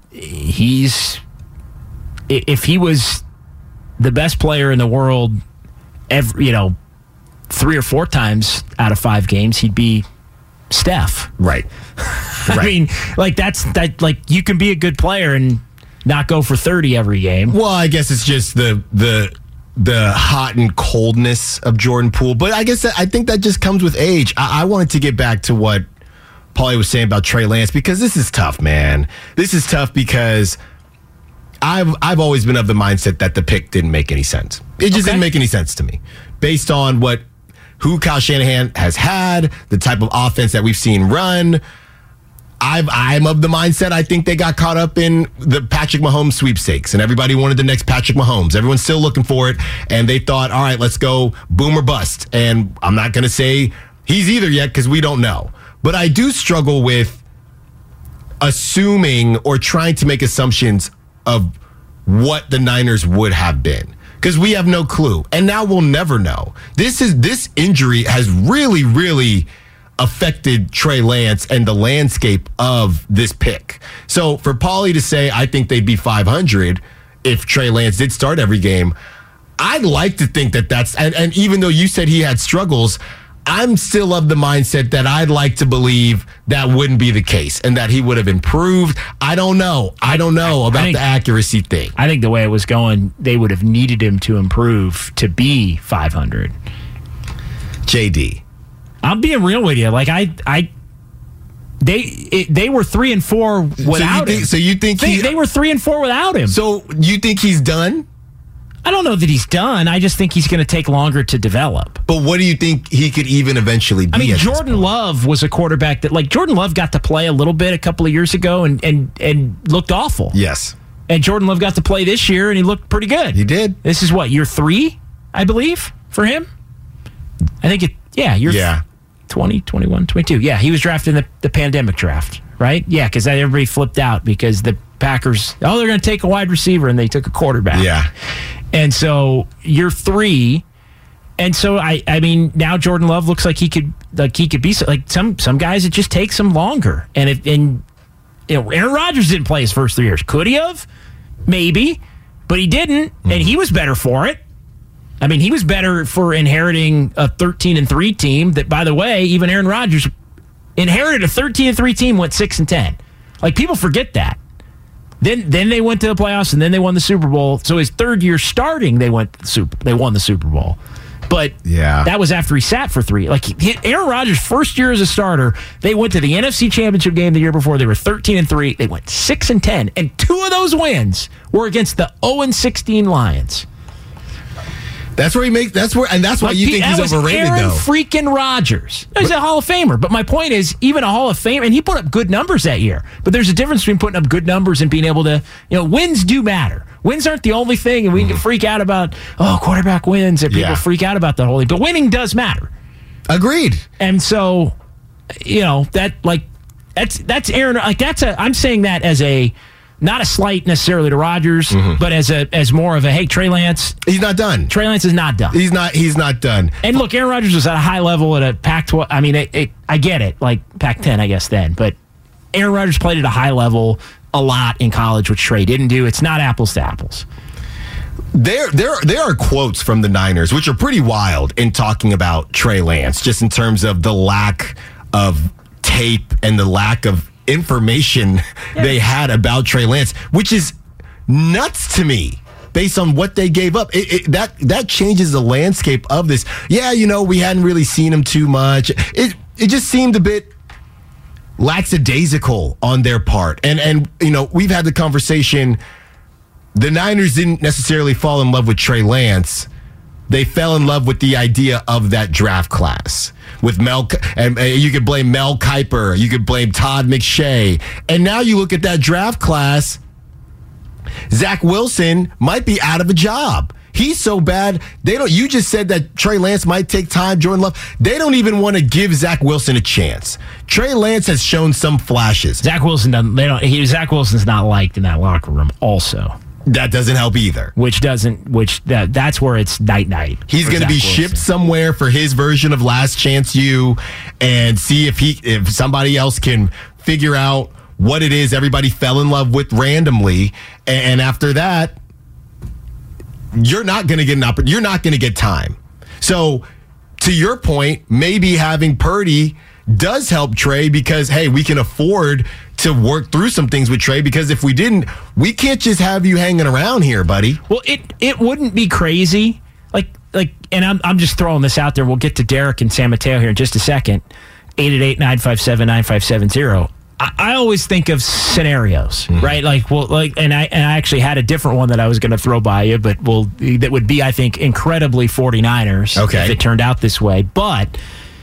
if he was the best player in the world, 3 or 4 times out of 5 games, he'd be Steph. Right. I mean, you can be a good player and not go for 30 every game. Well, I guess it's just the hot and coldness of Jordan Poole. But I think that just comes with age. I wanted to get back to what Paulie was saying about Trey Lance, because this is tough, man. This is tough because I've always been of the mindset that the pick didn't make any sense. It just didn't make any sense to me based on who Kyle Shanahan has had, the type of offense that we've seen run. I'm of the mindset I think they got caught up in the Patrick Mahomes sweepstakes, and everybody wanted the next Patrick Mahomes. Everyone's still looking for it, and they thought, all right, let's go boom or bust. And I'm not going to say he's either yet because we don't know. But I do struggle with assuming or trying to make assumptions of what the Niners would have been. Because we have no clue. And now we'll never know. This injury has really, really affected Trey Lance and the landscape of this pick. So for Paulie to say, I think they'd be 500 if Trey Lance did start every game, I'd like to think that that's, and even though you said he had struggles, I'm still of the mindset that I'd like to believe that wouldn't be the case and that he would have improved. I don't know about the accuracy thing. I think the way it was going, they would have needed him to improve to be 500. JD. I'm being real with you. Like they were 3-4 without him. So you think they were 3-4 without him? So you think he's done? I don't know that he's done. I just think he's going to take longer to develop. But what do you think he could even eventually be? I mean, Jordan Love was a quarterback that, like, Jordan Love got to play a little bit a couple of years ago and looked awful. Yes. And Jordan Love got to play this year and he looked pretty good. He did. This is what, year 3, I believe, for him? I think year 20, 21, 22. Yeah, he was drafted in the pandemic draft, right? Yeah, because everybody flipped out because the Packers, they're going to take a wide receiver, and they took a quarterback. Yeah. And so year 3, and so I mean now Jordan Love looks like he could be like some guys it just takes them longer. And Aaron Rodgers didn't play his first 3 years. Could he have? Maybe, but he didn't, and he was better for it. I mean, he was better for inheriting a 13-3 team that, by the way, even Aaron Rodgers inherited a 13-3 team, went 6-10. Like, people forget that. Then they went to the playoffs, and then they won the Super Bowl. So his 3rd year starting, they won the Super Bowl. But that was after he sat for 3. Like, Aaron Rodgers' first year as a starter, they went to the NFC Championship game the year before. They were 13-3. They went 6-10, and 2 of those wins were against the 0-16 Lions. That's why you think he's overrated, Aaron though. Freaking Rodgers. He's a Hall of Famer. But my point is, even a Hall of Fame, and he put up good numbers that year. But there's a difference between putting up good numbers and being able to, wins do matter. Wins aren't the only thing, and we can freak out about, quarterback wins, and people freak out about the whole thing. But winning does matter. Agreed. And so, that's Aaron. I'm saying that as not a slight necessarily to Rodgers, but as more of a, hey, Trey Lance. He's not done. Trey Lance is not done. He's not done. And look, Aaron Rodgers was at a high level at a Pac-12. I mean, I get it, like Pac-10, I guess then. But Aaron Rodgers played at a high level a lot in college, which Trey didn't do. It's not apples to apples. There are quotes from the Niners, which are pretty wild in talking about Trey Lance, just in terms of the lack of tape and the lack of information they had about Trey Lance, which is nuts to me based on what they gave up. That changes the landscape of this. Yeah, we hadn't really seen him too much. It just seemed a bit lackadaisical on their part. And we've had the conversation. The Niners didn't necessarily fall in love with Trey Lance. They fell in love with the idea of that draft class. With Mel, and you could blame Mel Kiper, you could blame Todd McShay, and now you look at that draft class. Zach Wilson might be out of a job. He's so bad. You just said that Trey Lance might take time. Jordan Love. They don't even want to give Zach Wilson a chance. Trey Lance has shown some flashes. Zach Wilson doesn't. Zach Wilson's not liked in that locker room. Also. That doesn't help either. That's where it's night. He's going to be shipped somewhere for his version of Last Chance U, and see if somebody else can figure out what it is everybody fell in love with randomly. And after that, you're not going to get you're not going to get time. So, to your point, maybe having Purdy does help Trey because, hey, we can afford to work through some things with Trey, because if we didn't, we can't just have you hanging around here, buddy. Well, it wouldn't be crazy. And I'm just throwing this out there. We'll get to Derek and San Mateo here in just a second. 888-957-9570. I always think of scenarios, right? And I actually had a different one that I was going to throw by you, but that would be, I think, incredibly 49ers if it turned out this way. But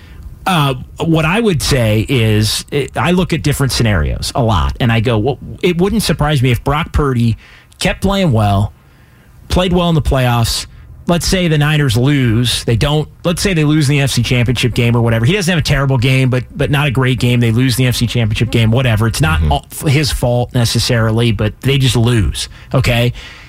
what I would say is I look at different scenarios a lot, and I go, well, it wouldn't surprise me if Brock Purdy kept playing well, played well in the playoffs. Let's say the Niners lose. Let's say they lose in the NFC Championship game or whatever. He doesn't have a terrible game, but not a great game. They lose the NFC Championship game, whatever. It's not his fault necessarily, but they just lose, okay?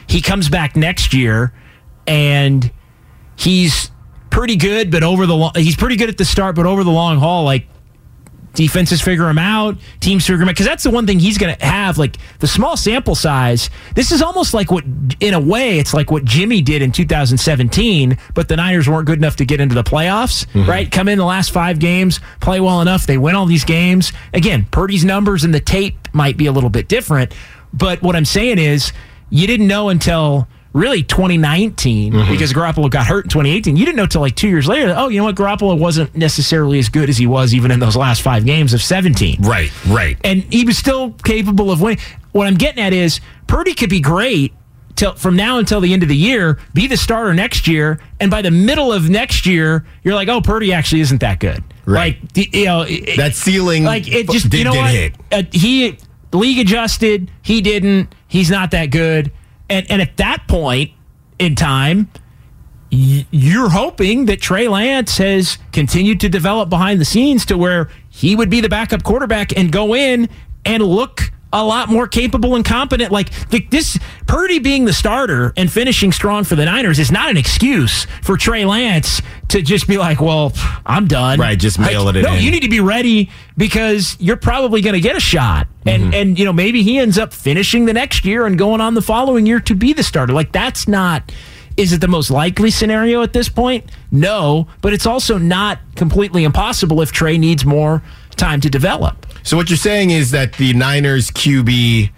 he comes back next year and he's pretty good, but he's pretty good at the start, but over the long haul, like, defenses figure him out, teams figure him out, because that's the one thing he's going to have, like the small sample size. This is almost like in a way, it's like what Jimmy did in 2017, but the Niners weren't good enough to get into the playoffs, right? Come in the last 5 games, play well enough, they win all these games. Again, Purdy's numbers and the tape might be a little bit different, but what I'm saying is you didn't know until really 2019, because Garoppolo got hurt in 2018. You didn't know till like 2 years later, oh, you know what? Garoppolo wasn't necessarily as good as he was even in those last 5 games of 17. Right. And he was still capable of winning. What I'm getting at is Purdy could be great from now until the end of the year, be the starter next year, and by the middle of next year, you're like, oh, Purdy actually isn't that good. Right. Like, that ceiling like it just, did hit. He league adjusted. He didn't. He's not that good. And at that point in time, you're hoping that Trey Lance has continued to develop behind the scenes to where he would be the backup quarterback and go in and look a lot more capable and competent. Like this, Purdy being the starter and finishing strong for the Niners is not an excuse for Trey Lance to just be like, well, I'm done. Right, just mail it in. No, you need to be ready because you're probably going to get a shot. And you know, maybe he ends up finishing the next year and going on the following year to be the starter. Like, that's not... Is it the most likely scenario at this point? No, but it's also not completely impossible if Trey needs more time to develop. So what you're saying is that the Niners QB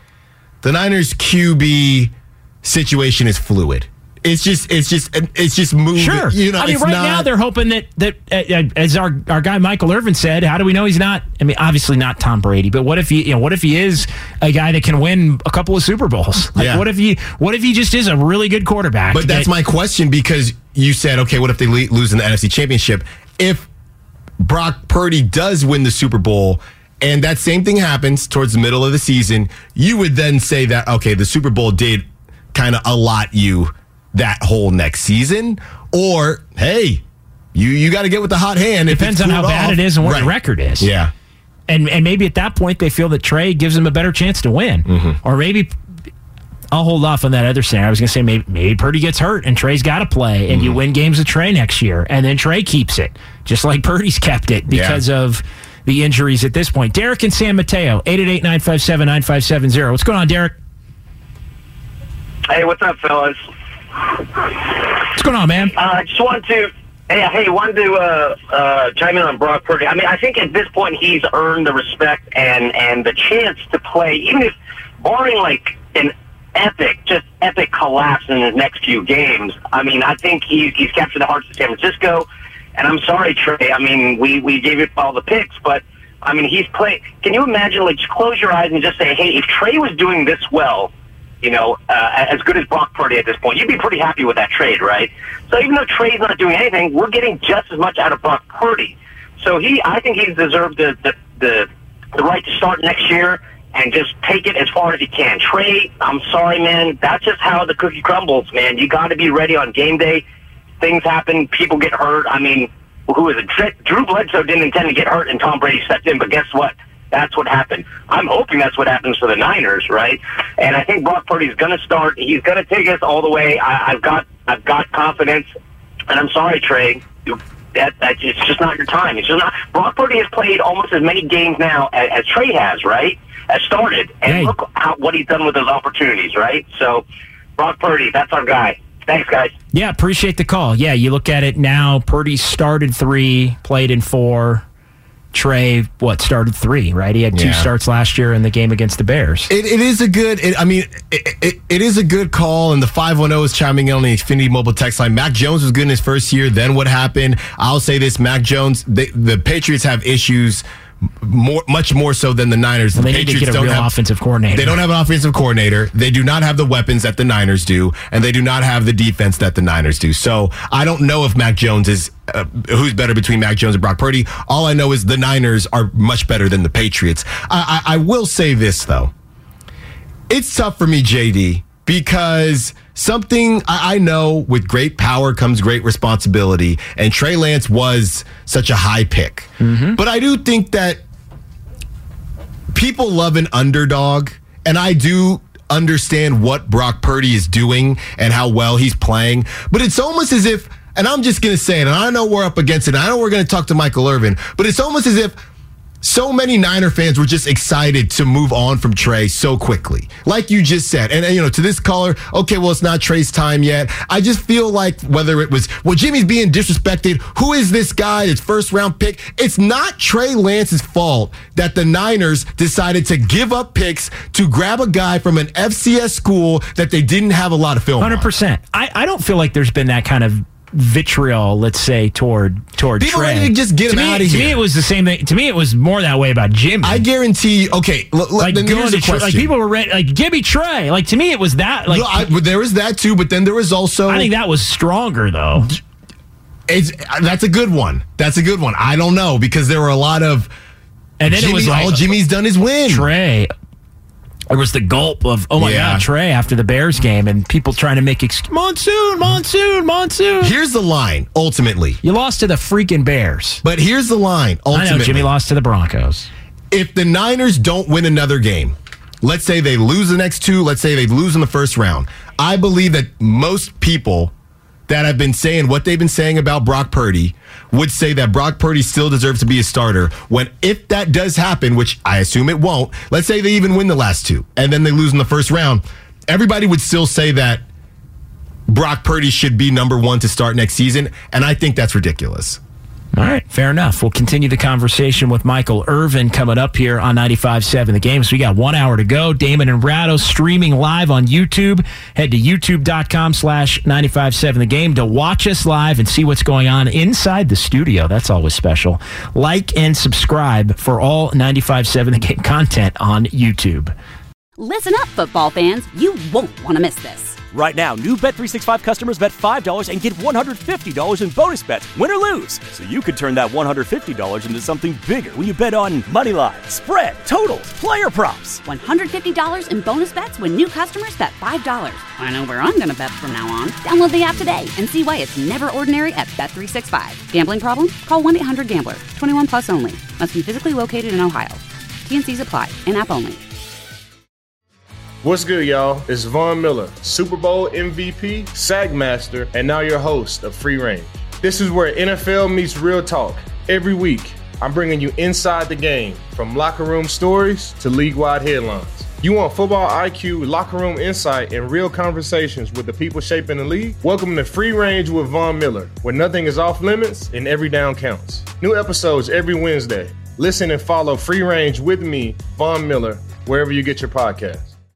situation is fluid. It's just moving. Sure. You know, I mean, right now they're hoping that as our guy Michael Irvin said, how do we know he's not? I mean, obviously not Tom Brady, but what if he is a guy that can win a couple of Super Bowls? Like, what if he just is a really good quarterback? But that's my question, because you said, okay, what if they lose in the NFC Championship? If Brock Purdy does win the Super Bowl, and that same thing happens towards the middle of the season, you would then say that, okay, the Super Bowl did kind of allot you that whole next season, or hey, you got to get with the hot hand. Depends on how bad it is and what the record is. Yeah, and maybe at that point they feel that Trey gives them a better chance to win, or maybe I'll hold off on that other scenario. I was going to say maybe Purdy gets hurt and Trey's got to play, and you win games with Trey next year, and then Trey keeps it, just like Purdy's kept it because of the injuries at this point. Derek and San Mateo, 888-957-9570. What's going on, Derek? Hey, what's up, fellas? What's going on, man? I just wanted to chime in on Brock Purdy. I mean, I think at this point he's earned the respect and the chance to play, even if barring like an epic collapse in his next few games. I mean, I think he's captured the hearts of San Francisco. And I'm sorry, Trey. I mean, we gave you all the picks, but I mean, he's played. Can you imagine? Like, just close your eyes and just say, hey, if Trey was doing this well, you know, as good as Brock Purdy at this point, you'd be pretty happy with that trade, right? So even though Trey's not doing anything, we're getting just as much out of Brock Purdy. So I think he's deserved the right to start next year and just take it as far as he can. Trey, I'm sorry, man. That's just how the cookie crumbles, man. You got to be ready on game day. Things happen. People get hurt. I mean, who is it? Drew Bledsoe didn't intend to get hurt, and Tom Brady stepped in. But guess what? That's what happened. I'm hoping that's what happens for the Niners, right? And I think Brock Purdy's going to start. He's going to take us all the way. I've got confidence. And I'm sorry, Trey. It's just not your time. It's just not. Brock Purdy has played almost as many games now as Trey has, right? Has started. And look what he's done with those opportunities, right? So, Brock Purdy, that's our guy. Thanks, guys. Yeah, appreciate the call. Yeah, you look at it now, Purdy started 3, played in 4. Trey, started 3, right? He had 2 starts last year in the game against the Bears. It is a good, it is a good call, and the 510 is chiming in on the Xfinity Mobile text line. Mac Jones was good in his first year, then what happened? I'll say this, Mac Jones, the Patriots have issues much more so than the Niners. Well, they need to get a real offensive coordinator. They don't have an offensive coordinator. They do not have the weapons that the Niners do, and they do not have the defense that the Niners do. So I don't know if Mac Jones is who's better between Mac Jones and Brock Purdy. All I know is the Niners are much better than the Patriots. I will say this, though. It's tough for me, JD, because something I know, with great power comes great responsibility, and Trey Lance was such a high pick. But I do think that people love an underdog, and I do understand what Brock Purdy is doing and how well he's playing. But it's almost as if, and I'm just going to say it, and I know we're up against it, and I know we're going to talk to Michael Irvin, but it's almost as if so many Niner fans were just excited to move on from Trey so quickly. Like you just said. And to this caller, okay, well, it's not Trey's time yet. I just feel like whether it was, well, Jimmy's being disrespected. Who is this guy, his first round pick? It's not Trey Lance's fault that the Niners decided to give up picks to grab a guy from an FCS school that they didn't have a lot of film 100%. I don't feel like there's been that kind of vitriol, let's say, toward People Trey. ready to just get him out of here. To me, it was the same thing. To me, it was more that way about Jimmy. I guarantee. Okay, then here's a question. Like people were ready. Like give me Trey. Like to me, it was that. Like there was that too, but then there was also. I think that was stronger though. That's a good one. That's a good one. I don't know because there were a lot of. And then it was like, all Jimmy's done is win. Trey. There was the gulp of, oh my God, Trey after the Bears game and people trying to make monsoon. Here's the line, ultimately. You lost to the freaking Bears. But here's the line, ultimately. I know, Jimmy lost to the Broncos. If the Niners don't win another game, let's say they lose the next two, let's say they lose in the first round, I believe that most people that have been saying what they've been saying about Brock Purdy would say that Brock Purdy still deserves to be a starter when, if that does happen, which I assume it won't, let's say they even win the last two and then they lose in the first round, everybody would still say that Brock Purdy should be number one to start next season, and I think that's ridiculous. All right, fair enough. We'll continue the conversation with Michael Irvin coming up here on 95.7 The Game. So we got 1 hour to go. Damon and Ratto streaming live on YouTube. Head to youtube.com/95.7 The Game to watch us live and see what's going on inside the studio. That's always special. Like and subscribe for all 95.7 The Game content on YouTube. Listen up, football fans. You won't want to miss this. Right now, new Bet365 customers bet $5 and get $150 in bonus bets, win or lose. So you could turn that $150 into something bigger when you bet on money line, spread, totals, player props. $150 in bonus bets when new customers bet $5. I know where I'm going to bet from now on. Download the app today and see why it's never ordinary at Bet365. Gambling problem? Call 1-800-GAMBLER. 21 plus only. Must be physically located in Ohio. T&Cs apply. In-app only. What's good, y'all? It's Von Miller, Super Bowl MVP, SAG Master, and now your host of Free Range. This is where NFL meets real talk. Every week, I'm bringing you inside the game, from locker room stories to league-wide headlines. You want football IQ, locker room insight, and real conversations with the people shaping the league? Welcome to Free Range with Von Miller, where nothing is off limits and every down counts. New episodes every Wednesday. Listen and follow Free Range with me, Von Miller, wherever you get your podcasts.